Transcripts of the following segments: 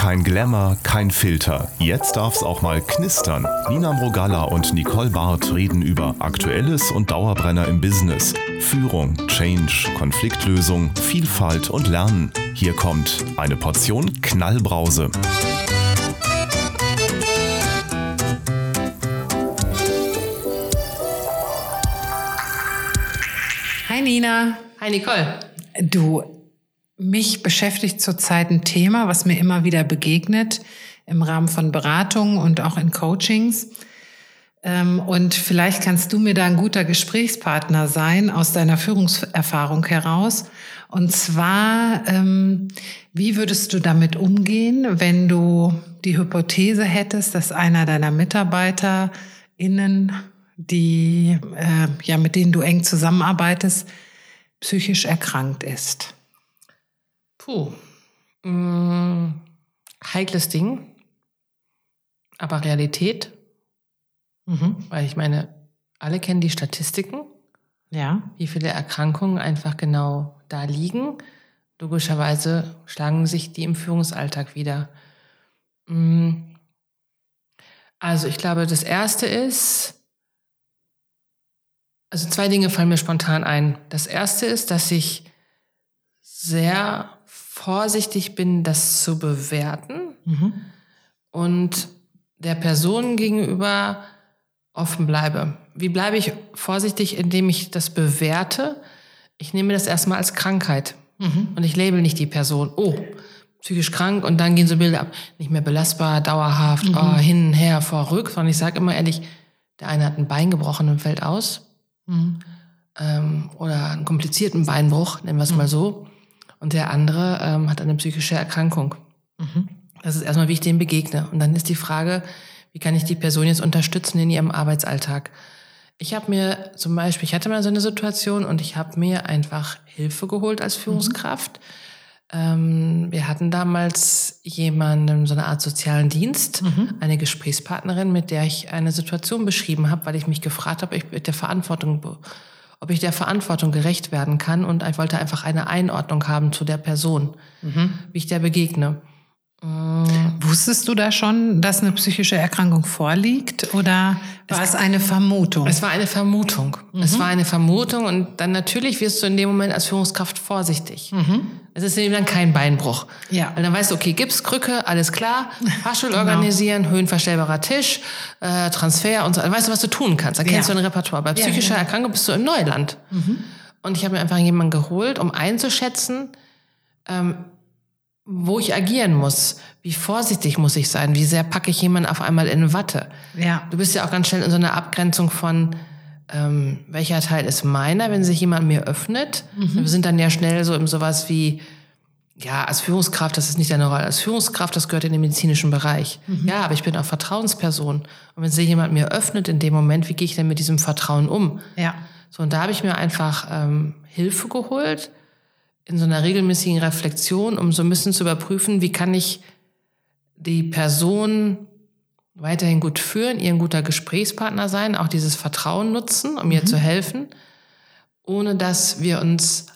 Kein Glamour, kein Filter. Jetzt darf's auch mal knistern. Nina Mrogalla und Nicole Barth reden über Aktuelles und Dauerbrenner im Business. Führung, Change, Konfliktlösung, Vielfalt und Lernen. Hier kommt eine Portion Knallbrause. Hi Nina. Hi Nicole. Mich beschäftigt zurzeit ein Thema, was mir immer wieder begegnet im Rahmen von Beratungen und auch in Coachings. Und vielleicht kannst du mir da ein guter Gesprächspartner sein aus deiner Führungserfahrung heraus. Und zwar, wie würdest du damit umgehen, wenn du die Hypothese hättest, dass einer deiner MitarbeiterInnen, die mit denen du eng zusammenarbeitest, psychisch erkrankt ist? Heikles Ding, aber Realität. Weil ich meine, alle kennen die Statistiken, wie viele Erkrankungen einfach genau da liegen. Logischerweise schlagen sich die im Führungsalltag wieder. Also ich glaube, das Erste ist, also 2 Dinge fallen mir spontan ein. Das Erste ist, dass ich sehr vorsichtig bin, das zu bewerten und der Person gegenüber offen bleibe. Wie bleibe ich vorsichtig, indem ich das bewerte? Ich nehme das erstmal als Krankheit und ich label nicht die Person. Oh, psychisch krank, und dann gehen so Bilder ab. Nicht mehr belastbar, dauerhaft, hin, her, vor, rück. Sondern ich sage immer ehrlich, der eine hat ein Bein gebrochen und fällt aus. Oder einen komplizierten Beinbruch, nennen wir es mal so. Und der andere hat eine psychische Erkrankung. Das ist erstmal, wie ich dem begegne. Und dann ist die Frage, wie kann ich die Person jetzt unterstützen in ihrem Arbeitsalltag? Ich hatte mal so eine Situation und ich habe mir einfach Hilfe geholt als Führungskraft. Wir hatten damals jemanden, so eine Art sozialen Dienst, eine Gesprächspartnerin, mit der ich eine Situation beschrieben habe, weil ich mich gefragt habe, ob ich der Verantwortung gerecht werden kann, und ich wollte einfach eine Einordnung haben zu der Person, wie ich der begegne. Wusstest du da schon, dass eine psychische Erkrankung vorliegt, oder war es eine Vermutung? Es war eine Vermutung. Es war eine Vermutung, und dann natürlich wirst du in dem Moment als Führungskraft vorsichtig. Es ist eben dann kein Beinbruch. Ja. Weil dann weißt du, okay, Gips, Krücke, alles klar, Fahrstuhl organisieren, höhenverstellbarer Tisch, Transfer und so. Dann weißt du, was du tun kannst. Da kennst du ein Repertoire. Bei psychischer Erkrankung bist du im Neuland. Und ich habe mir einfach jemanden geholt, um einzuschätzen, wo ich agieren muss, wie vorsichtig muss ich sein, wie sehr packe ich jemanden auf einmal in Watte. Ja. Du bist ja auch ganz schnell in so einer Abgrenzung von, welcher Teil ist meiner, wenn sich jemand mir öffnet. Wir sind dann ja schnell so in sowas wie, als Führungskraft, das ist nicht deine Rolle als Führungskraft, das gehört in den medizinischen Bereich. Ja, aber ich bin auch Vertrauensperson. Und wenn sich jemand mir öffnet in dem Moment, wie gehe ich denn mit diesem Vertrauen um? Ja. So, und da habe ich mir einfach Hilfe geholt, in so einer regelmäßigen Reflexion, um so ein bisschen zu überprüfen, wie kann ich die Person weiterhin gut führen, ihr ein guter Gesprächspartner sein, auch dieses Vertrauen nutzen, um ihr zu helfen, ohne dass wir uns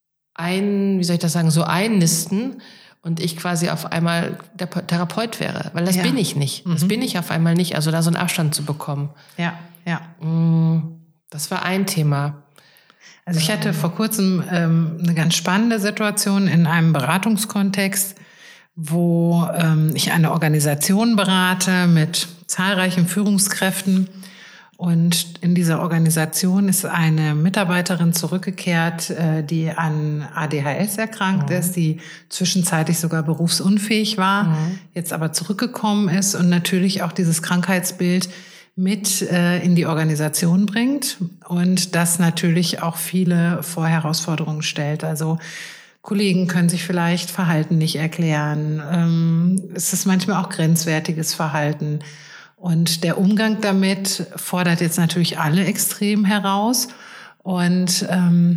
so einnisten und ich quasi auf einmal der Therapeut wäre. Weil das bin ich nicht. Das bin ich auf einmal nicht. Also da so einen Abstand zu bekommen. Ja. Das war ein Thema. Also ich hatte vor kurzem eine ganz spannende Situation in einem Beratungskontext, wo ich eine Organisation berate mit zahlreichen Führungskräften. Und in dieser Organisation ist eine Mitarbeiterin zurückgekehrt, die an ADHS erkrankt ist, die zwischenzeitlich sogar berufsunfähig war, jetzt aber zurückgekommen ist und natürlich auch dieses Krankheitsbild mit in die Organisation bringt und das natürlich auch viele vor Herausforderungen stellt. Also Kollegen können sich vielleicht Verhalten nicht erklären. Es ist manchmal auch grenzwertiges Verhalten. Und der Umgang damit fordert jetzt natürlich alle extrem heraus. Und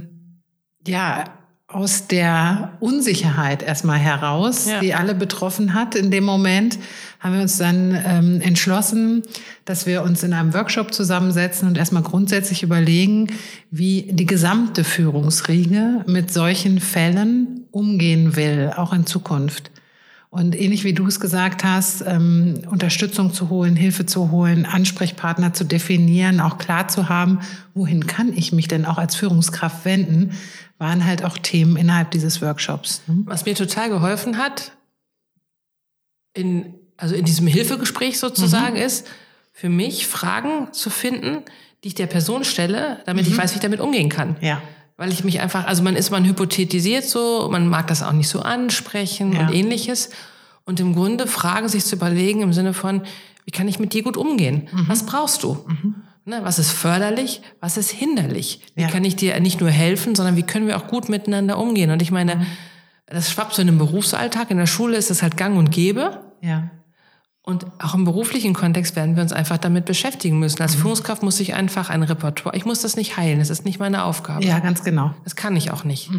aus der Unsicherheit erstmal heraus, die alle betroffen hat in dem Moment, haben wir uns dann entschlossen, dass wir uns in einem Workshop zusammensetzen und erstmal grundsätzlich überlegen, wie die gesamte Führungsriege mit solchen Fällen umgehen will, auch in Zukunft. Und ähnlich wie du es gesagt hast, Unterstützung zu holen, Hilfe zu holen, Ansprechpartner zu definieren, auch klar zu haben, wohin kann ich mich denn auch als Führungskraft wenden, waren halt auch Themen innerhalb dieses Workshops. Was mir total geholfen hat, in diesem Hilfegespräch sozusagen, ist, für mich Fragen zu finden, die ich der Person stelle, damit ich weiß, wie ich damit umgehen kann. Ja. Weil ich mich einfach, man hypothetisiert so, man mag das auch nicht so ansprechen und ähnliches. Und im Grunde Fragen sich zu überlegen im Sinne von, wie kann ich mit dir gut umgehen? Was brauchst du? Ne, was ist förderlich? Was ist hinderlich? Wie kann ich dir nicht nur helfen, sondern wie können wir auch gut miteinander umgehen? Und ich meine, das schwappt so in einem Berufsalltag. In der Schule ist das halt gang und gäbe. Ja. Und auch im beruflichen Kontext werden wir uns einfach damit beschäftigen müssen. Als Führungskraft muss ich einfach ein Repertoire, ich muss das nicht heilen, das ist nicht meine Aufgabe. Ja, ganz genau. Das kann ich auch nicht.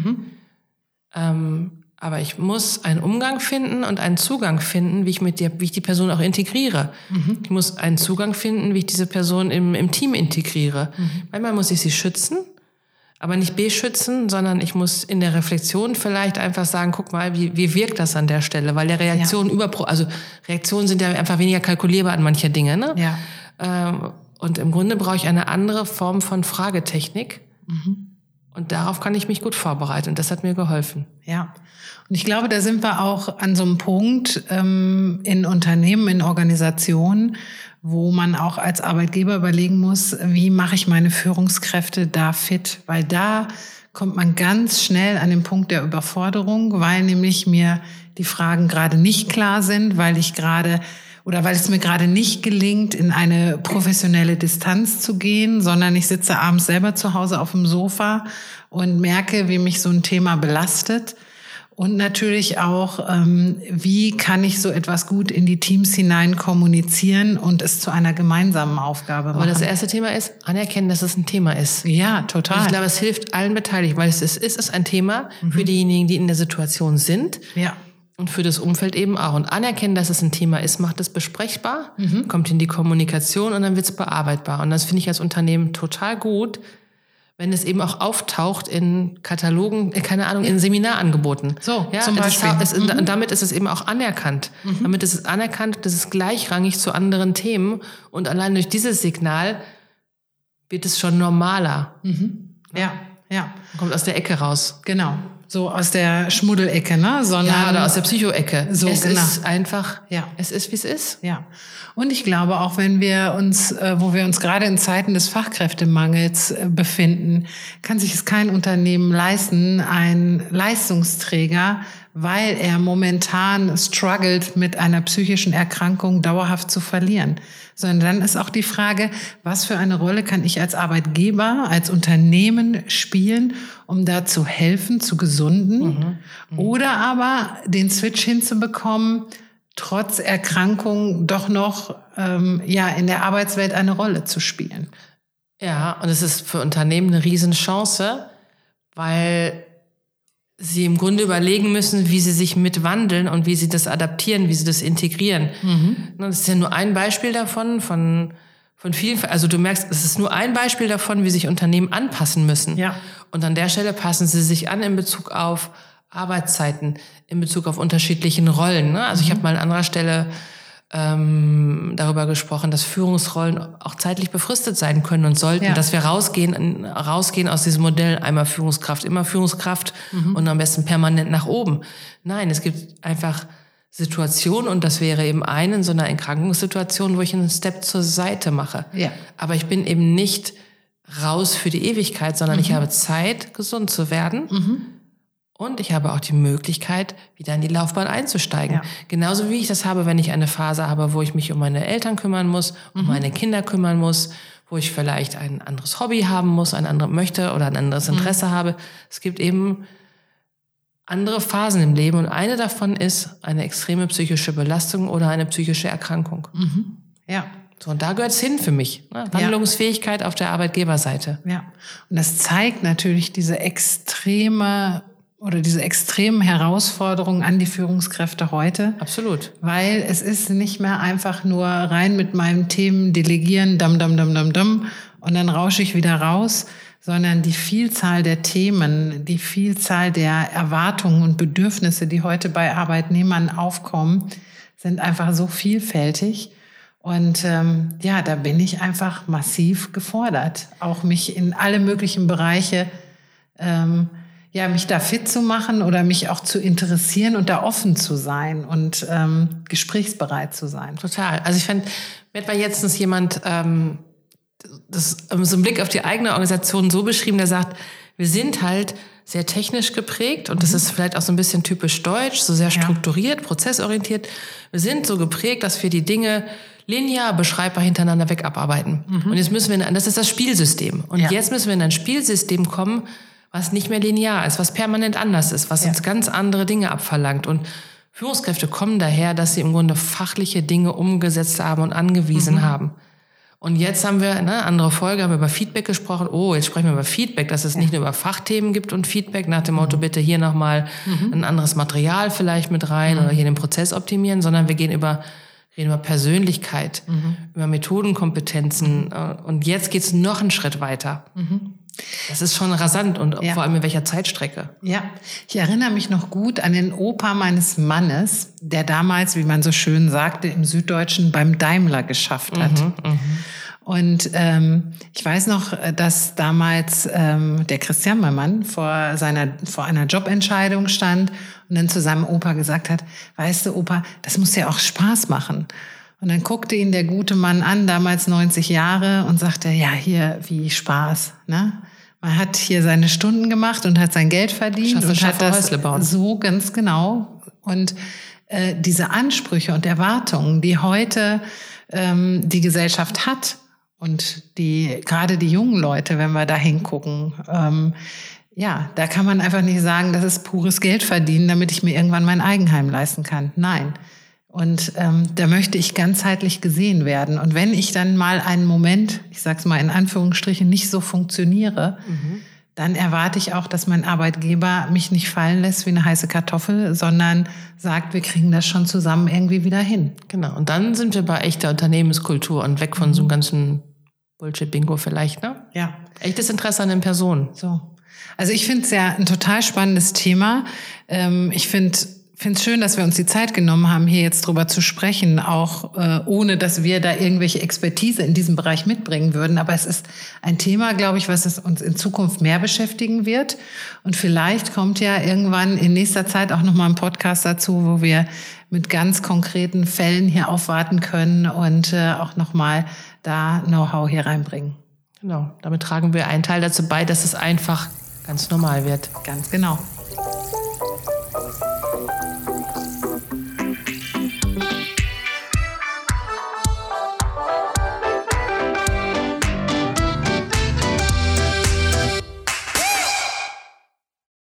Aber ich muss einen Umgang finden und einen Zugang finden, wie ich die Person auch integriere. Ich muss einen Zugang finden, wie ich diese Person im Team integriere. Manchmal muss ich sie schützen, aber nicht beschützen, sondern ich muss in der Reflexion vielleicht einfach sagen, guck mal, wie wirkt das an der Stelle? Weil der Reaktionen sind ja einfach weniger kalkulierbar an mancher Dinge, ne? Ja. Und im Grunde brauche ich eine andere Form von Fragetechnik. Und darauf kann ich mich gut vorbereiten. Und das hat mir geholfen. Ja. Und ich glaube, da sind wir auch an so einem Punkt in Unternehmen, in Organisationen, wo man auch als Arbeitgeber überlegen muss, wie mache ich meine Führungskräfte da fit? Weil da kommt man ganz schnell an den Punkt der Überforderung, weil nämlich mir die Fragen gerade nicht klar sind, weil es mir gerade nicht gelingt, in eine professionelle Distanz zu gehen, sondern ich sitze abends selber zu Hause auf dem Sofa und merke, wie mich so ein Thema belastet. Und natürlich auch, wie kann ich so etwas gut in die Teams hinein kommunizieren und es zu einer gemeinsamen Aufgabe machen. Aber das erste Thema ist, anerkennen, dass es ein Thema ist. Ja, total. Und ich glaube, es hilft allen Beteiligten, weil es ist ein Thema für diejenigen, die in der Situation sind. Ja. Und für das Umfeld eben auch. Und anerkennen, dass es ein Thema ist, macht es besprechbar, kommt in die Kommunikation und dann wird es bearbeitbar. Und das finde ich als Unternehmen total gut, wenn es eben auch auftaucht in Katalogen, in Seminarangeboten. So, ja, zum Beispiel. Und damit ist es eben auch anerkannt. Damit ist es anerkannt, das ist gleichrangig zu anderen Themen. Und allein durch dieses Signal wird es schon normaler. Ja. Kommt aus der Ecke raus. Genau. So aus der Schmuddelecke, ne? Sondern oder aus der Psycho-Ecke. So, es ist einfach, es ist, wie es ist. Ja. Und ich glaube auch, wenn wir uns, wo wir uns gerade in Zeiten des Fachkräftemangels befinden, kann sich es kein Unternehmen leisten, einen Leistungsträger, weil er momentan struggelt, mit einer psychischen Erkrankung dauerhaft zu verlieren. Sondern dann ist auch die Frage, was für eine Rolle kann ich als Arbeitgeber, als Unternehmen spielen, um da zu helfen, zu gesunden, oder aber den Switch hinzubekommen, trotz Erkrankung doch noch in der Arbeitswelt eine Rolle zu spielen. Ja, und es ist für Unternehmen eine Riesenchance, weil sie im Grunde überlegen müssen, wie sie sich mitwandeln und wie sie das adaptieren, wie sie das integrieren. Das ist ja nur ein Beispiel davon, von vielen. Also du merkst, es ist nur ein Beispiel davon, wie sich Unternehmen anpassen müssen. Ja. Und an der Stelle passen sie sich an in Bezug auf Arbeitszeiten, in Bezug auf unterschiedlichen Rollen. Also ich habe mal an anderer Stelle darüber gesprochen, dass Führungsrollen auch zeitlich befristet sein können und sollten, dass wir rausgehen aus diesem Modell, einmal Führungskraft, immer Führungskraft und am besten permanent nach oben. Nein, es gibt einfach Situationen, und das wäre eben in so einer Erkrankungssituation, wo ich einen Step zur Seite mache. Ja. Aber ich bin eben nicht raus für die Ewigkeit, sondern ich habe Zeit, gesund zu werden. Und ich habe auch die Möglichkeit, wieder in die Laufbahn einzusteigen. Ja. Genauso wie ich das habe, wenn ich eine Phase habe, wo ich mich um meine Eltern kümmern muss, um meine Kinder kümmern muss, wo ich vielleicht ein anderes Hobby haben muss, ein anderes Interesse habe. Es gibt eben andere Phasen im Leben, und eine davon ist eine extreme psychische Belastung oder eine psychische Erkrankung. Ja. So, und da gehört es hin für mich. Ne? Handlungsfähigkeit auf der Arbeitgeberseite. Ja. Und das zeigt natürlich diese extremen Herausforderungen an die Führungskräfte heute. Absolut. Weil es ist nicht mehr einfach nur rein mit meinen Themen delegieren, und dann rausche ich wieder raus, sondern die Vielzahl der Themen, die Vielzahl der Erwartungen und Bedürfnisse, die heute bei Arbeitnehmern aufkommen, sind einfach so vielfältig. Und da bin ich einfach massiv gefordert, auch mich in alle möglichen Bereiche, mich da fit zu machen oder mich auch zu interessieren und da offen zu sein und gesprächsbereit zu sein. Total. Also ich fand, mir hat jetzt jemand das so einen Blick auf die eigene Organisation so beschrieben, der sagt, wir sind halt sehr technisch geprägt und das ist vielleicht auch so ein bisschen typisch deutsch, so sehr strukturiert, prozessorientiert. Wir sind so geprägt, dass wir die Dinge linear beschreibbar hintereinander weg abarbeiten. Und jetzt müssen wir, das ist das Spielsystem. Und jetzt müssen wir in ein Spielsystem kommen, was nicht mehr linear ist, was permanent anders ist, was uns ganz andere Dinge abverlangt. Und Führungskräfte kommen daher, dass sie im Grunde fachliche Dinge umgesetzt haben und angewiesen haben. Und jetzt haben wir, andere Folge, haben wir über Feedback gesprochen. Oh, jetzt sprechen wir über Feedback, dass es nicht nur über Fachthemen gibt und Feedback nach dem Motto, bitte hier nochmal ein anderes Material vielleicht mit rein oder hier den Prozess optimieren, sondern wir reden über Persönlichkeit, über Methodenkompetenzen. Und jetzt geht's noch einen Schritt weiter. Das ist schon rasant und vor allem in welcher Zeitstrecke. Ja, ich erinnere mich noch gut an den Opa meines Mannes, der damals, wie man so schön sagte, im Süddeutschen beim Daimler geschafft hat. Und ich weiß noch, dass damals der Christian, mein Mann, vor einer Jobentscheidung stand und dann zu seinem Opa gesagt hat, weißt du, Opa, das muss ja auch Spaß machen. Und dann guckte ihn der gute Mann an, damals 90 Jahre, und sagte, ja, hier, wie Spaß, ne? Man hat hier seine Stunden gemacht und hat sein Geld verdient und hat das so ganz genau. Und diese Ansprüche und Erwartungen, die heute die Gesellschaft hat und gerade die jungen Leute, wenn wir da hingucken, da kann man einfach nicht sagen, das ist pures Geld verdienen, damit ich mir irgendwann mein Eigenheim leisten kann. Nein. Und da möchte ich ganzheitlich gesehen werden. Und wenn ich dann mal einen Moment, ich sag's mal in Anführungsstrichen, nicht so funktioniere, dann erwarte ich auch, dass mein Arbeitgeber mich nicht fallen lässt wie eine heiße Kartoffel, sondern sagt, wir kriegen das schon zusammen irgendwie wieder hin. Genau. Und dann sind wir bei echter Unternehmenskultur und weg von so einem ganzen Bullshit-Bingo vielleicht, ne? Ja. Echtes Interesse an den Personen. So. Also ich finde es ja ein total spannendes Thema. Ich finde es schön, dass wir uns die Zeit genommen haben, hier jetzt drüber zu sprechen, auch ohne, dass wir da irgendwelche Expertise in diesem Bereich mitbringen würden. Aber es ist ein Thema, glaube ich, was es uns in Zukunft mehr beschäftigen wird. Und vielleicht kommt ja irgendwann in nächster Zeit auch nochmal ein Podcast dazu, wo wir mit ganz konkreten Fällen hier aufwarten können und auch nochmal da Know-how hier reinbringen. Genau, damit tragen wir einen Teil dazu bei, dass es einfach ganz normal wird. Ganz genau.